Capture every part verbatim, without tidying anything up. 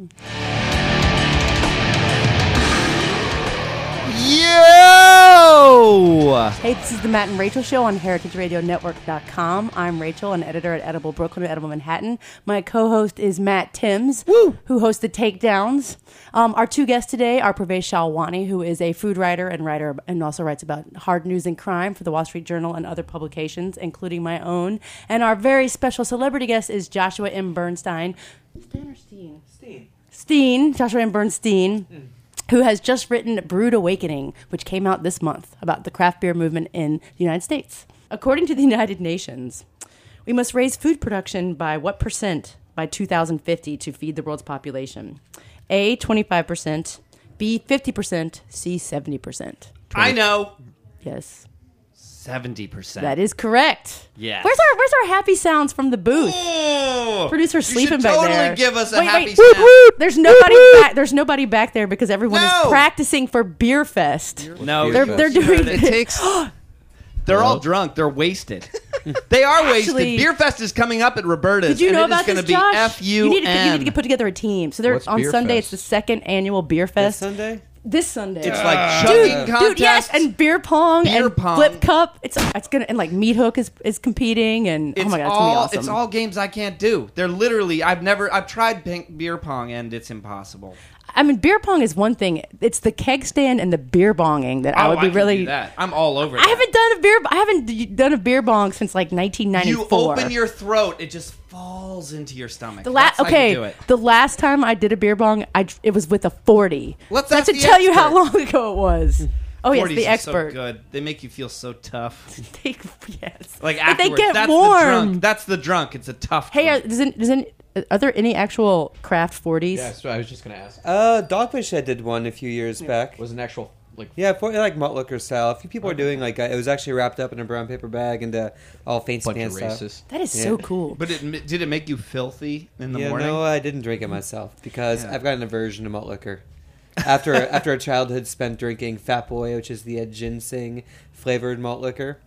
Yo! Hey, this is the Matt and Rachel Show on heritage radio network dot com. I'm Rachel, an editor at Edible Brooklyn and Edible Manhattan. My co-host is Matt Timms, Woo! who hosts the Takedowns. Um, our two guests today are Parvez Shalwani, who is a food writer and writer and also writes about hard news and crime for the Wall Street Journal and other publications, including my own. And our very special celebrity guest is Joshua M. Bernstein. Steen or Steen? Steen. Steen, Joshua M. Bernstein. Mm. Who has just written Brewed Awakening, which came out this month, about the craft beer movement in the United States. According to the United Nations, we must raise food production by what percent by two thousand fifty to feed the world's population? A, twenty-five percent, B, fifty percent, C, seventy percent. I know. Yes. seventy percent. That is correct. Yes. Where's our Where's our happy sounds from the booth? Oh, Producer sleeping you should back totally there. Give us a wait, happy wait. sound. Woot, woot. There's nobody back. There's nobody back there because everyone No. is practicing for Beer Fest. No, they're they're doing it takes. They're all drunk. They're wasted. They are wasted. Actually, Beer Fest is coming up at Roberta's. Did you know and about it is this, be Josh? F U You need, to, you need N. to get put together a team. So they're What's on Beer Sunday. Fest? It's the second annual Beer Fest. This Sunday? This Sunday. It's like Uh, chugging Dude, contests. dude, yes, and beer pong Beer and pong. flip cup. It's it's gonna and like Meat Hook is is competing and It's oh my god, it's all gonna be awesome. it's all games I can't do. They're literally I've never I've tried pink beer pong and it's impossible. I mean, beer pong is one thing. It's the keg stand and the beer bonging that I Oh, would be can really. do that. I'm all over. I that. haven't done a beer. I haven't d- done a beer bong since like nineteen ninety-four. You open your throat, it just falls into your stomach. The la- That's how okay, you do it. the last time I did a beer bong, I it was with a forty. Let's That's ask to the tell you how expert. long ago it was. Oh yes, forties the are expert. So good. They make you feel so tough. They, yes, Like but they afterwards, get that's warm. the drunk. That's the drunk. It's a tough. Hey, are, drunk. does it, does it, are there any actual craft forties? Yeah, so I was just gonna ask. Uh, Dogfish Head did one a few years back. Was an actual like Yeah, for, like malt liquor style. A few people are doing like uh, it was actually wrapped up in a brown paper bag and uh, all fancy bunch of pants stuff. racist? That is Yeah. so cool. But it, did it make you filthy in the Yeah, morning? no, I didn't drink it myself because Yeah. I've got an aversion to malt liquor. After after a childhood spent drinking Fat Boy, which is the uh, ginseng flavored malt liquor.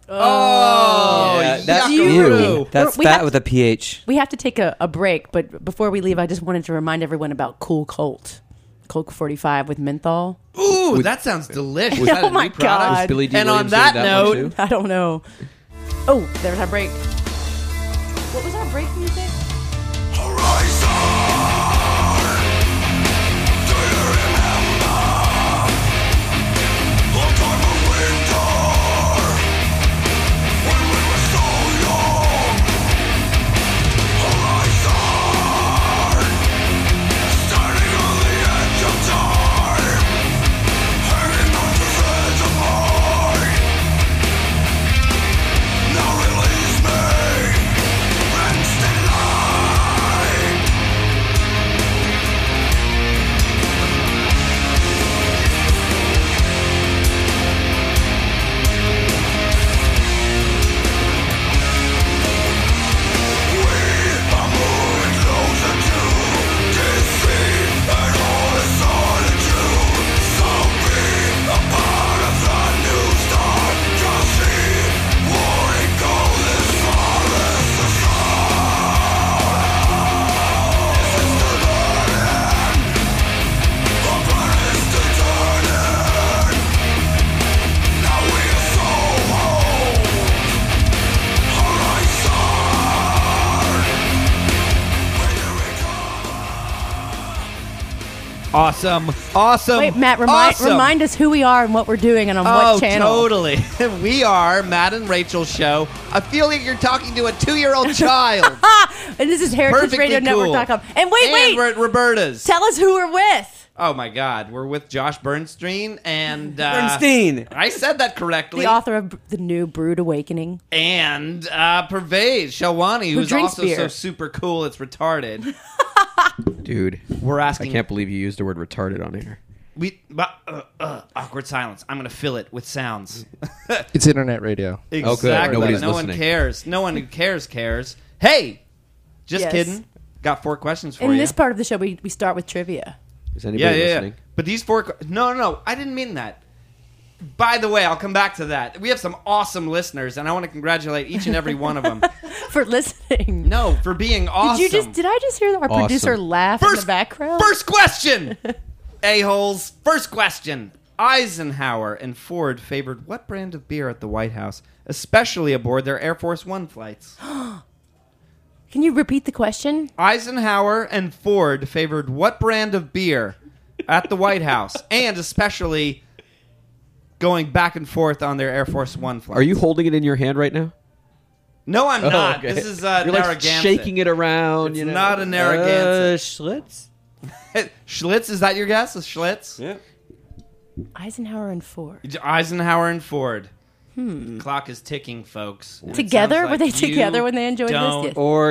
Oh, Yeah, that's yuckaroo. That's We fat have- with a pH. We have to take a, a break, but before we leave, I just wanted to remind everyone about Cool Colt. Colt forty-five with menthol. Ooh, With- that sounds delicious. Oh Is that a my new product? God. Was Billy D. And on Williams that doing that one note- too? I don't know. Oh, there's our break. What was our break music? Awesome. Awesome. Wait, Matt, remind awesome. remind us who we are and what we're doing and on Oh, what channel. totally. We are Matt and Rachel Show. I feel like you're talking to a two-year-old child. And this is heritage Perfectly radio network dot com. cool. And wait, and wait. we're at Roberta's. Tell us who we're with. Oh my God, we're with Josh Bernstein and uh, Bernstein. I said that correctly. The author of the new Brewed Awakening. And uh, Parvez Shalwani, Who who's drinks also beer. so super cool, it's retarded. Dude, We're I asking. can't believe you used the word retarded on here. We uh, uh, uh, awkward silence. I'm gonna fill it with sounds. It's internet radio. Exactly. Nobody's no one listening. cares. No one who cares cares. Hey, just Yes. kidding. Got four questions for In you. this part of the show, we, we start with trivia. Is yeah, anybody yeah, listening? yeah. But these four. que- No, no, no. I didn't mean that. By the way, I'll come back to that. We have some awesome listeners, and I want to congratulate each and every one of them. For listening. No, for being awesome. Did you just? Did I just hear our Awesome. producer laugh in the background? First question, a-holes. First question. Eisenhower and Ford favored what brand of beer at the White House, especially aboard their Air Force One flights? Can you repeat the question? Eisenhower and Ford favored what brand of beer at the White House, and especially going back and forth on their Air Force One flights? Are you holding it in your hand right now? No, I'm Oh, not. okay. This is uh, You're like Narragansett. shaking it around. It's you know? not a Uh, Narragansett. Schlitz? Schlitz, is that your guess? A Schlitz? Yeah. Eisenhower and Ford. Eisenhower and Ford. Hmm. Clock is ticking, folks. And it Together? sounds Were they like you together when they enjoyed don't this? Or know.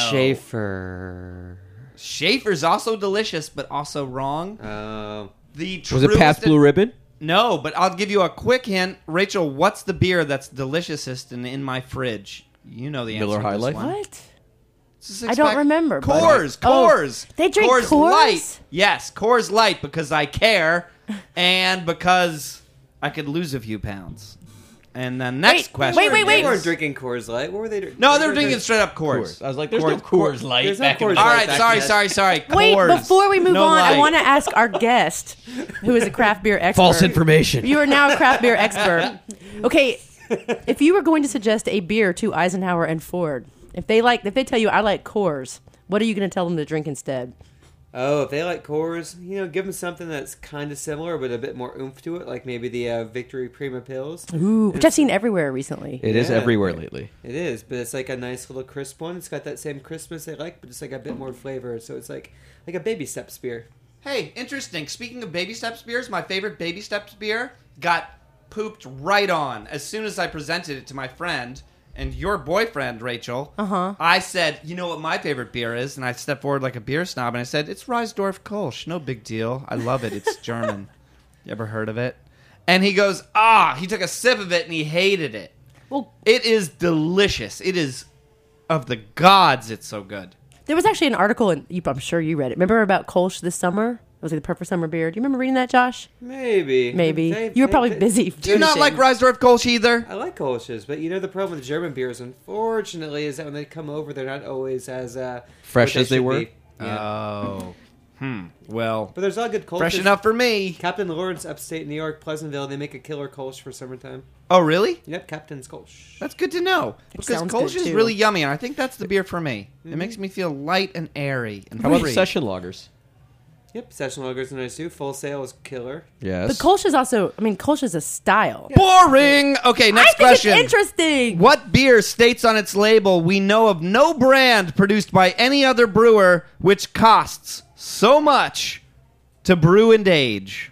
Schaefer. Schaefer's also delicious, but also wrong. Uh, The Was it past truest- Blue Ribbon? No, but I'll give you a quick hint. Rachel, what's the beer that's deliciousest and in my fridge? You know the answer. Miller to High this Life? one. What? It's a I six don't pack. remember, buddy. Coors, Oh, Coors. they drink Coors Coors? Light. Yes, Coors Light because I care and because I could lose a few pounds. And the next Wait, question. wait, wait, wait. They is- weren't drinking Coors Light. What were they drinking? No, they were drinking straight up Coors. I was like, there's Coors- no Coors Light There's no back in Coors the All Light right, back sorry, then. sorry, sorry. Wait, Coors. before we move No on, I light. want to ask our guest, who is a craft beer expert. False information. You are now a craft beer expert. Okay, if you were going to suggest a beer to Eisenhower and Ford, if they like, if they tell you I like Coors, what are you going to tell them to drink instead? Oh, if they like Coors, you know, give them something that's kind of similar but a bit more oomph to it, like maybe the uh, Victory Prima Pills. Ooh, which I've seen everywhere recently. It is Yeah. everywhere lately. It is, but it's like a nice little crisp one. It's got that same crispness they like, but it's like a bit more flavor. So it's like like a baby steps beer. Hey, interesting. Speaking of Baby Steps beers, my favorite Baby Steps beer got pooped right on as soon as I presented it to my friend and your boyfriend, Rachel. Uh-huh. I said, you know what my favorite beer is? And I stepped forward like a beer snob and I said, it's Reisdorf Kolsch. No big deal. I love it. It's German. You ever heard of it? And he goes, ah, he took a sip of it and he hated it. Well, It is delicious. It is of the gods. It's so good. there was actually an article, and I'm sure you read it. Remember about Kolsch this summer? It was like the perfect summer beer. Do you remember reading that, Josh? Maybe. Maybe. They- You were they- probably they- busy. Do you not like Reisdorf Kolsch either? I like Kolsch's, but you know the problem with German beers, unfortunately, is that when they come over, they're not always as uh, Fresh what as they should were? be. Yeah. Oh. Hmm. Well, But there's all good Kolsch's. fresh enough for me. Captain Lawrence, upstate New York, Pleasantville, they make a killer Kolsch for summertime. Oh, really? Yep, Captain's Kolsch. That's good to know. Because sounds Kolsch good, is too. really yummy, and I think that's the beer for me. It makes me feel light and airy and How about free. the session loggers? Yep, Session Lagers are nice too. Full Sail is killer. Yes. But Kolsch is also, I mean, Kolsch is a style. Boring! Okay, I next think question. it's interesting. What beer states on its label, we know of no brand produced by any other brewer which costs so much to brew and age?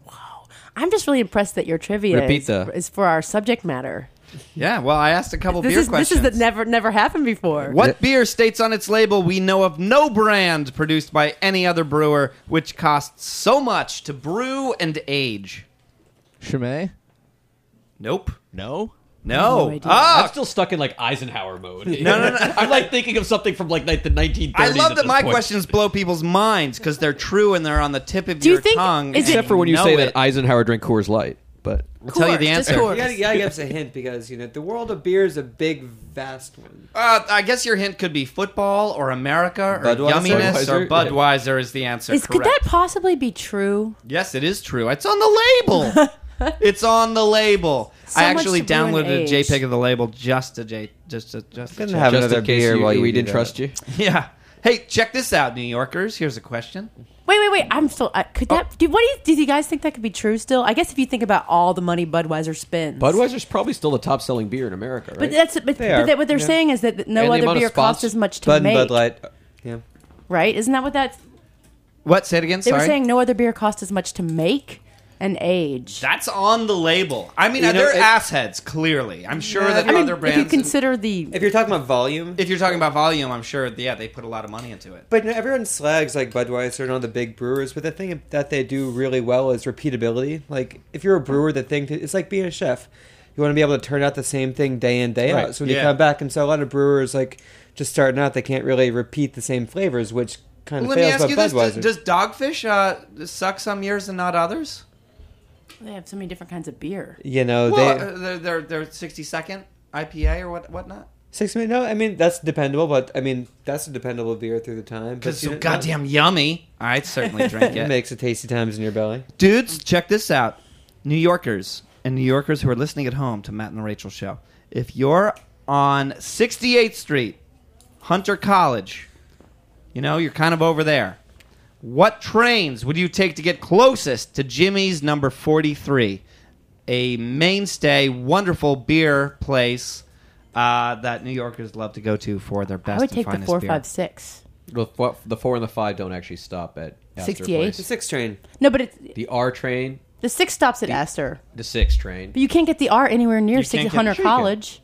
I'm just really impressed that your trivia Repeat is, the- is for our subject matter. Yeah, well, I asked a couple This beer is questions. this is that never never happened before. What beer states on its label, we know of no brand produced by any other brewer which costs so much to brew and age? Chimay? Nope. No. No. No idea. Ah, I'm still stuck in like Eisenhower mode. No, no, no. I'm like thinking of something from like, like the nineteen I thirties. love at that this my point. questions blow people's minds because they're true and they're on the tip of Do you your think- tongue. is it- and Except for when you know say it. that Eisenhower drank Coors Light. But I'll tell you the Coors, just answer. Coors. You gotta, you gotta give us a hint because, you know, the world of beer is a big, vast one. Uh, I guess your hint could be football or America or Budweiser? yumminess or Budweiser? Budweiser is the answer. Is, could correct. that possibly be true? Yes, it is true. It's on the label. It's on the label. So I much actually to brew and downloaded a age. JPEG of the label just to J just to just to Couldn't check. have just another in case beer you, while you we do didn't that. trust you. Yeah. Hey, check this out, New Yorkers. Here's a question. Wait, wait, wait! I'm still. Uh, could that? Do, what do you? Do you guys think that could be true still? I guess if you think about all the money Budweiser spends, Budweiser's probably still the top selling beer in America, right? But that's. But, but They are, that, what they're yeah. saying is that no And the other amount of beer costs spots- as much to Bud and make. Bud Light. Yeah. Right? Isn't that what that? What? Say it again. They Sorry. were saying no other beer costs as much to make and age. That's on the label. I mean, You know, they're it- assheads. Clearly, I'm sure Yeah, that I mean, other if brands. you consider the. If you're talking about volume, if you're talking about volume, I'm sure. Yeah, they put a lot of money into it. but you know, everyone slags like Budweiser and all the big brewers, but the thing that they do really well is repeatability. Like if you're a brewer, the thing to, it's like being a chef. You want to be able to turn out the same thing day in day Right, out. So when yeah. you come back, and so a lot of brewers like just starting out, they can't really repeat the same flavors, which kind of Let me fails ask about you this: Budweiser. Does, does Dogfish uh, suck some years and not others? They have so many different kinds of beer. You know, Well, they uh, they're, they're they're sixty second I P A or what whatnot. six minutes. No, I mean that's dependable, but I mean that's a dependable beer through the time. Because But so you know, goddamn yummy. I'd certainly drink it it. makes a tasty times in your belly. Dudes, check this out. New Yorkers and New Yorkers who are listening at home to Matt and the Rachel Show. If you're on sixty-eighth Street, Hunter College, you know, you're kind of over there. What trains would you take to get closest to Jimmy's number forty-three? A mainstay, wonderful beer place uh, that New Yorkers love to go to for their best I would and take the finest four, beer. five, six. The, four- the four and the five don't actually stop at Astor sixty-eight? Place. The six train. No, but it's, The R train, the six stops at Astor. the six train. But you can't get the R anywhere near You sixty can't get- Hunter sure you can. College.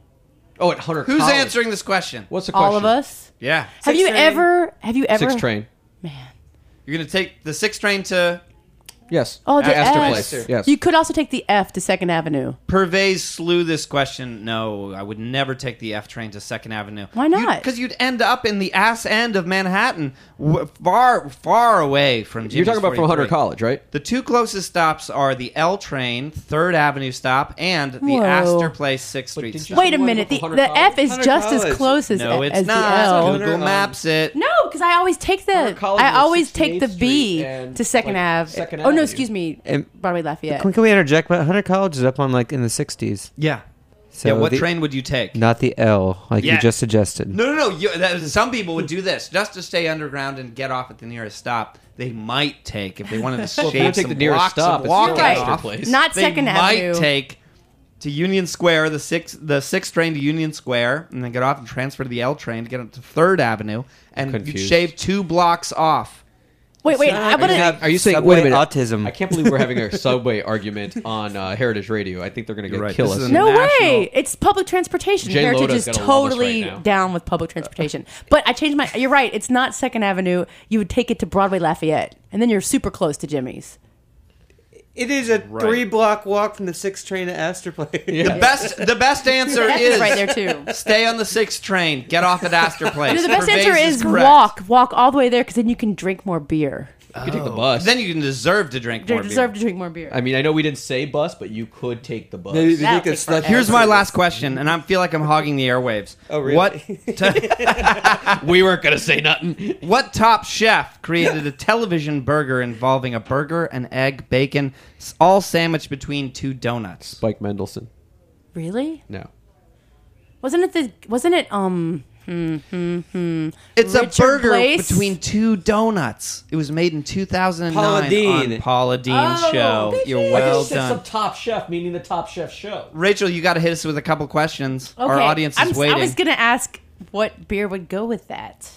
Oh, at Hunter Who's College. answering this question? What's the question? All of us. Yeah. Have Six you train. ever? Have you ever? Six train. Man. You're going to take the six train to Yes. Oh, the Astor F. Place. Yes. You could also take the F to Second Avenue. Purvey's slew this question. No, I would never take the F train to Second Avenue. Why not? Because you'd end up in the ass end of Manhattan, w- far, far away from. You're Jimmy's talking about from Hunter forty-three. College, right? The two closest stops are the L train, Third Avenue stop, and the Whoa. Astor Place, Sixth Street did stop. you- Wait a wanna minute. go The, for the Hunter F is College? just Hunter as College. close as, No, as it's the not. L. Hunter, Google um, Maps it. No, because I always take Hunter the College I is always take the sixty-eighth B Street and, to Second like, Ave. Second oh no, Avenue. excuse me, And- Broadway Lafayette. Can, can we interject? But Hunter College is up on like in the sixties. Yeah. So yeah. What the- train would you take? Not the L, like Yeah. you just suggested. No, no, no. You, that, some people would do this just to stay underground and get off at the nearest stop. They might take if they wanted to Well, if you shave take some the nearest blocks stop, of it's walking still Astor off. Place. Not They Second might Avenue. take to Union Square, the six, the sixth train to Union Square, and then get off and transfer to the L train to get up to Third Avenue, and you Confused. shave two blocks off. wait, wait. Not- I'm you gonna. have Are you saying? subway Wait a minute. autism? I can't believe we're having a subway argument on uh, Heritage Radio. I think they're going to You're right. kill This us. is a No national- way! It's public transportation. Jay Heritage Loda's is gonna love us totally right now. down with public transportation. But I changed my. You're right. It's not Second Avenue. You would take it to Broadway Lafayette, and then you're super close to Jimmy's. It is a Right. three block walk from the sixth train to Astor Place. The best, the best answer The F is is right there too. Stay on the sixth train. Get off at Astor Place. No, the best Purvey's answer is correct. walk, walk all the way there, because then you can drink more beer. You could take the bus. Then you can deserve to drink You more deserve beer. to drink more beer. I mean, I know we didn't say bus, but you could take the bus. Maybe they That'll think it's take not- forever. Here's my last question, and I feel like I'm hogging the airwaves. Oh, really? What, t- we weren't going to say nothing. what top chef created a television burger involving a burger, an egg, bacon, s- all sandwiched between two donuts? Spike Mendelsohn. Really? No. Wasn't it the? Wasn't it um? Hmm, hmm, hmm. It's Richard a burger Blais? between two donuts. It was made in two thousand nine Paula Deen. on Paula Dean's Oh, show. did You're you? well done. top chef, meaning the top chef show. Rachel, you got to hit us with a couple questions. Okay. Our audience is I'm, s- waiting. I was gonna ask what beer would go with that.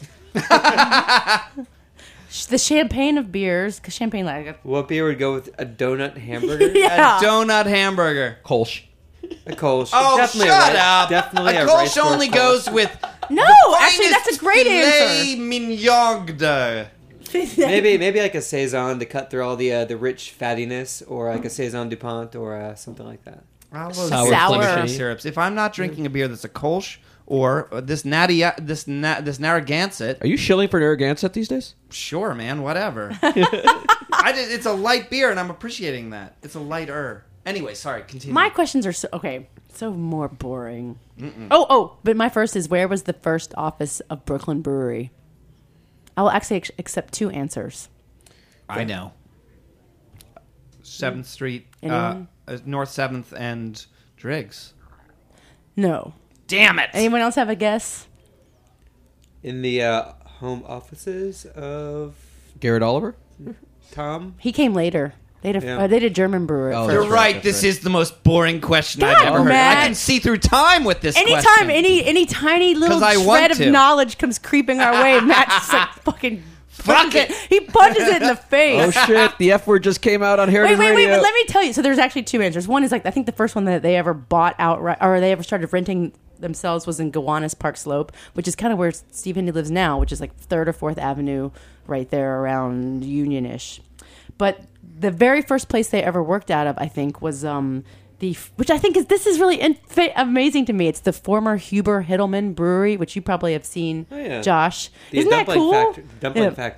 The champagne of beers, because champagne like What beer would go with a donut hamburger? yeah. A donut hamburger. Kolsch. A Kolsch. Oh, Definitely shut a rice, up! Definitely a a, Kolsch rice door only Kolsch. goes with No, the actually, that's a finest great filet answer. mignon. Maybe maybe like a saison to cut through all the uh, the rich fattiness, or like a saison Dupont, or uh, something like that. Sour, Sour. Flemish syrups. If I'm not drinking a beer that's a Kolsch or this natty, this na- this Narragansett, Are you shilling for Narragansett these days? sure, man, whatever. I did, it's a light beer, and I'm appreciating that. It's a lighter. Anyway, sorry. Continue. My questions are so okay, so more boring. Oh, oh, but my first is where was the first office of Brooklyn Brewery? I will actually ex- accept two answers. I know. Seventh Street, uh, Anyone? uh, North Seventh, and Driggs. No. Damn it! Anyone else have a guess? In the uh, home offices of Garrett Oliver? Tom. He came later. They did a, Yeah. uh, they did a German brewer. Oh, first. You're That's right. right, that's This right. is the most boring question God, I've ever heard. Matt. I can see through time with this Anytime question. any any tiny little 'Cause I want shred of to. knowledge comes creeping our way, Matt just like fucking Fuck punches it. it. He punches it in the face. Oh, shit. The F word just came out on Wait, Heritage wait, wait, Radio. but let me tell you. So there's actually two answers. One is like I think the first one that they ever bought outright, or they ever started renting themselves, was in Gowanus Park Slope, which is kind of where Steve Hindy lives now, which is like Third or Fourth Avenue, right there around Union-ish. But the very first place they ever worked out of, I think, was um the which I think is this is really in, fa- amazing to me. It's the former Huber Hiddleman Brewery, which you probably have seen, Oh, yeah. Josh. The Isn't that dumpling cool? factory, dumpling Yeah. factory.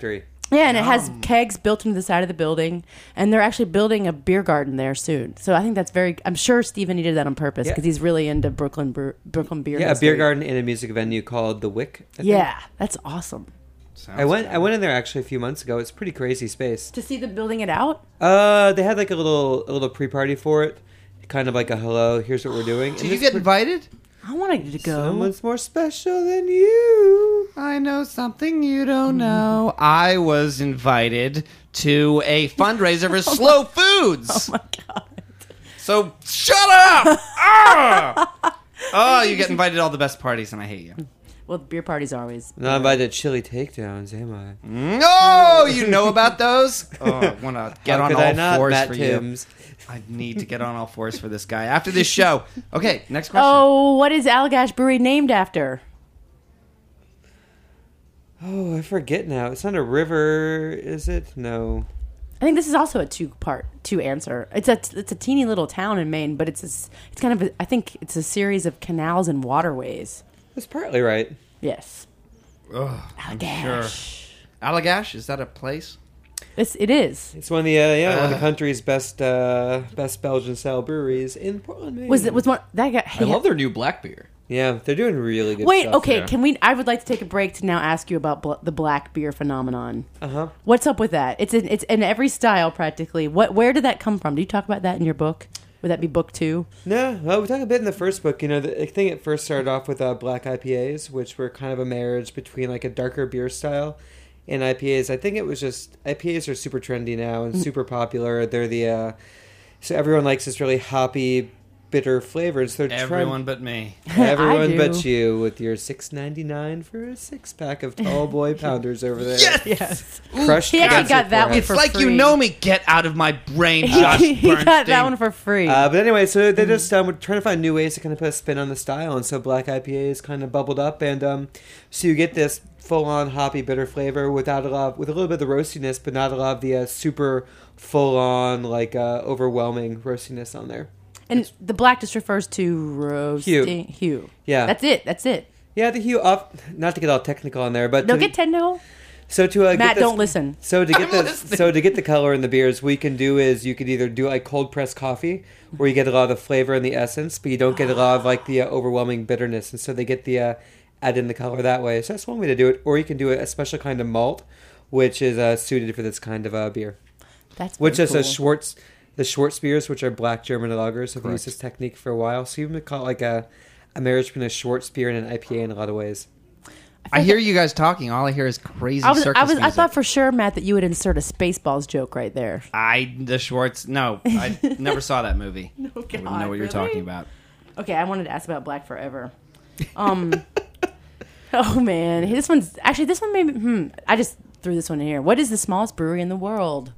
Yeah, and it has kegs built into the side of the building, and they're actually building a beer garden there soon. So I think that's very. I'm sure Steven did that on purpose Yeah. because he's really into Brooklyn Bre- Brooklyn beer. Yeah, a history. beer garden in a music venue called the Wick. I think. Yeah, that's awesome. Sounds I went. good. I went in there actually a few months ago. It's a pretty crazy space. To see them building it out. Uh, they had like a little a little pre party for it, kind of like a hello. Here's what we're doing. Did And you it's get pre- invited? I wanted to go. Someone's more special than you. I know something you don't know. I was invited to a fundraiser for Slow Foods. Oh my god! So shut up! Ah! Oh, you get invited to all the best parties, and I hate you. Well, beer parties are always. Not invited to chili takedowns, am I? No, you know about those? Oh, I want to get How on could all I not, fours Matt for Timms? you. I need to get on all fours for this guy after this show. Okay, next question. Oh, what is Allagash Brewery named after? Oh, I forget now. It's not a river, is it? No. I think this is also a two-part, two-answer. It's a it's a teeny little town in Maine, but it's a, it's kind of a, I think it's a series of canals and waterways. That's partly right. Yes. Ugh, I'm Allagash. sure. Allagash, is that a place? It's, it is. It's one of the uh, yeah one of the Uh. country's best uh, best Belgian style breweries in Portland, Maine. Was it was one that guy? I love their new black beer. Yeah, they're doing really good. Wait, stuff. okay. yeah. Can we? I would like to take a break to now ask you about bl- the black beer phenomenon. Uh huh. What's up with that? It's in, it's in every style practically. What? Where did that come from? Do you talk about that in your book? Would that be book two? No, well, we talked a bit in the first book. You know, the, I think it first started off with uh, black I P As, which were kind of a marriage between like a darker beer style and I P As. I think it was just I P As are super trendy now and super popular. They're the uh, so everyone likes this really hoppy, bitter flavors. They're Everyone but me. trying, everyone do. but you with your six ninety nine for a six pack of tall boy pounders over there. Yes! Yes. Crushed He actually cancer got that one crap. It's for like you free. know me. Get out of my brain, Josh he Bernstein. got that one for free. Uh, but anyway, so they're just um, trying to find new ways to kind of put a spin on the style, and so black I P As kind of bubbled up, and um, so you get this full-on hoppy bitter flavor without a lot, with a little bit of the roastiness, but not a lot of the uh, super full-on like uh, overwhelming roastiness on there. and the black just refers to roasting hue. Yeah, That's it. That's it. yeah. The hue up, not to get all technical on there, but Don't to, get technical. so to uh, Matt, get this, don't listen. So to get I'm the listening. so to get the color in the beers, what you can do is you could either do like cold pressed coffee, where you get a lot of the flavor and the essence, but you don't get a lot of like the uh, overwhelming bitterness, and so they get the uh, add in the color that way. So that's one way to do it. Or you can do a special kind of malt, which is uh, suited for this kind of uh, beer, That's which very is cool. a Schwartz. The Schwartz beers, which are black German lagers, have Correct. used this technique for a while. So you would call it like a, a marriage between a Schwartz beer and an I P A in a lot of ways. I hear you guys talking. All I hear is crazy I was, circus I was, I music. thought for sure, Matt, that you would insert a Spaceballs joke right there. I the Schwartz. No, I never saw that movie. No, I wouldn't God, know what you're really? talking about. Okay, I wanted to ask about Black Forever. Um, oh man, this one's actually this one made me. Hmm, I just threw this one in here. What is the smallest brewery in the world?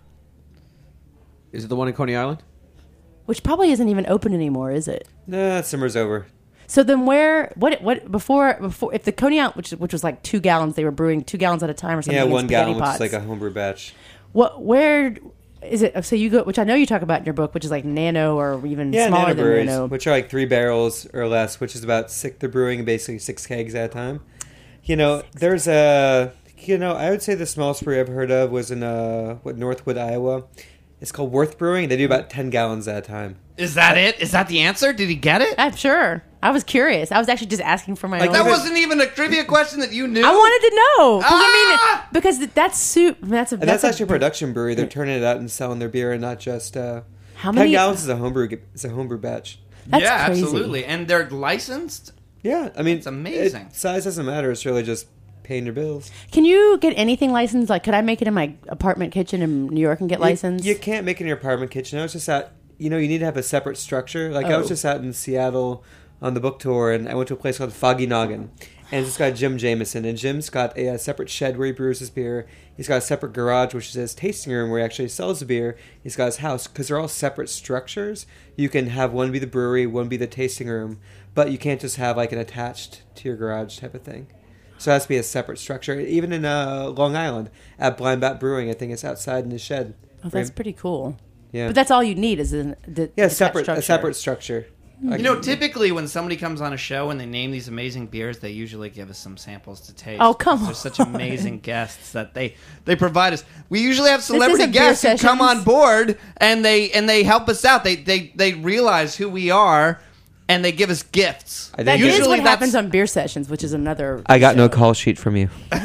Is it the one in Coney Island? Which probably isn't even open anymore, is it? Nah, summer's over. So then, where? What? What? Before? Before? If the Coney Island, which which was like two gallons, they were brewing two gallons at a time or something. Yeah, in one spaghetti gallon, which pots. is like a homebrew batch. What? Where is it? So you go, which I know you talk about in your book, which is like nano or even Yeah, smaller nano than breweries, nano. which are like three barrels or less, which is about six. They're brewing basically six kegs at a time. You know, there's a. You know, I would say the smallest brewery I've heard of was in uh, what Northwood, Iowa. It's called Worth Brewing. They do about ten gallons at a time. Is that it? Is that the answer? Did he get it? I'm sure. I was curious. I was actually just asking for my Like own. That even- wasn't even a trivia question that you knew. I wanted to know. 'Cause Ah! I mean, because th- that's soup. That's a. And that's, a- actually a production brewery. They're turning it out and selling their beer, and not just uh, How ten many? gallons is a homebrew. Is a homebrew batch. That's yeah, crazy. absolutely. And they're licensed. Yeah, I mean, It's amazing. it- size doesn't matter. It's really just paying your bills. Can you get anything licensed? Like, could I make it in my apartment kitchen in New York and get licensed? You, you can't make it in your apartment kitchen. I was just at, you know, you need to have a separate structure. Like I was Oh. just out in Seattle on the book tour, and I went to a place called Foggy Noggin, and it's got Jim Jameson, and Jim's got a, a separate shed where he brews his beer. He's got a separate garage, which is his tasting room where he actually sells the beer. He's got his house, because they're all separate structures. You can have one be the brewery, one be the tasting room, but you can't just have like an attached to your garage type of thing. So it has to be a separate structure. Even in uh, Long Island, at Blind Bat Brewing, I think it's outside in the shed. oh, that's pretty cool. Yeah. But that's all you need is a, the, Yeah, the separate structure. a separate structure. You know, typically when somebody comes on a show and they name these amazing beers, they usually give us some samples to taste. Oh, come because They're such amazing guests that they, they provide us. We usually have celebrity isn't beer guests who come sessions. on board and they and they help us out. They they they realize who we are and they give us gifts. I That think is Usually what that's- happens on beer sessions, which is another. I got no show. call sheet from you.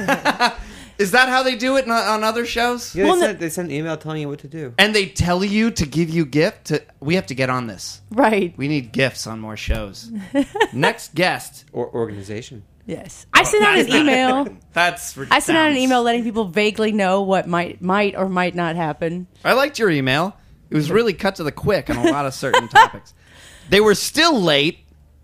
Is that how they do it on, on other shows? Yeah, Well, they, no- sent, they sent an email telling you what to do. And they tell you to give you gift. To, we have to get on this. Right. We need gifts on more shows. Next guest. Or organization. Yes. I sent out an email. That's I sent out an sounds- email letting people vaguely know what might might or might not happen. I liked your email. It was really cut to the quick on a lot of certain topics. They were still late.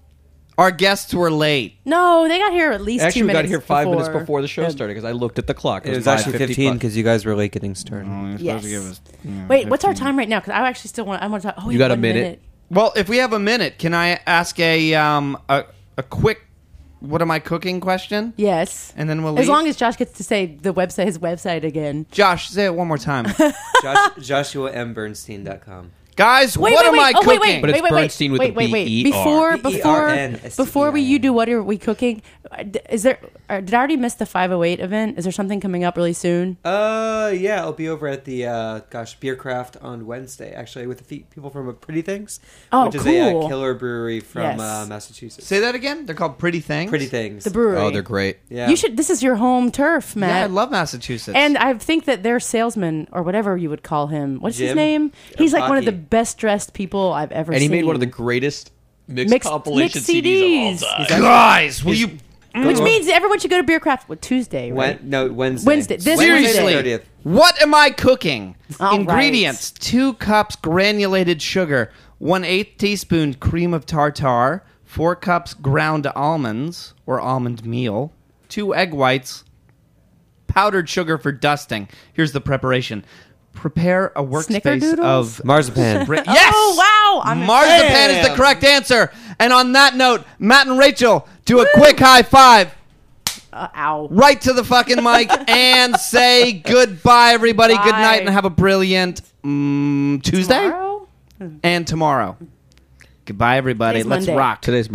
Our guests were late. No, they got here at least Actually, two we got minutes here five before. minutes before the show Yeah. started because I looked at the clock. It was actually fifteen fifteen because you guys were late getting started. Yes. Wait, what's our time right now? Because I actually still want. I want to talk. Oh, we You got have a one minute? Well, if we have a minute, can I ask a um a, a quick what am I cooking question? Yes. And then we'll As leave? long as Josh gets to say the website, his website again. Josh, say it one more time. Josh, Joshua M Bernstein dot com. Guys, Wait, what wait, am wait. I Oh, cooking? wait, wait, But it's wait, wait, wait. Bernstein with wait, a wait, wait. B E R. Before, before, B E R N S T E I N. before we you do what are we cooking? uh, d- Is there? uh, Did I already miss the five oh eight event? Is there something coming up really soon? Uh, yeah, I'll be over at the uh, gosh Beercraft on Wednesday. Actually, with the fe- people from uh, Pretty Things, Oh, which is a uh, cool. killer brewery from Yes. uh, Massachusetts. Say that again. They're called Pretty Things. Pretty Things. The brewery. Oh, they're great. Yeah. You should. This is your home turf, Matt. Yeah, I love Massachusetts. And I think that their salesman, or whatever you would call him, what's his Jim? name? He's like one of the Pocky. best dressed people I've ever And seen. he made one of the greatest mixed, Mixed- compilation mixed C Ds C Ds. of all time. guys, will you? Which means everyone should go to Beercraft with Tuesday, right? Wen- no, Wednesday. Wednesday. This Seriously, Wednesday. thirtieth. what am I cooking? All Ingredients: two cups granulated sugar, one eighth teaspoon cream of tartar, four cups ground almonds or almond meal, two egg whites, powdered sugar for dusting. Here's the preparation: prepare a workspace Snickerdoodles? of Marzipan. Bra- yes! Oh, wow! I'm Marzipan is the Bam! correct answer. And on that note, Matt and Rachel do a quick high five Uh, ow. right to the fucking mic and say goodbye, everybody. Good Bye. night and have a brilliant mm, Tuesday Tomorrow? and tomorrow. Goodbye, everybody. Today's Let's Monday. rock. Today's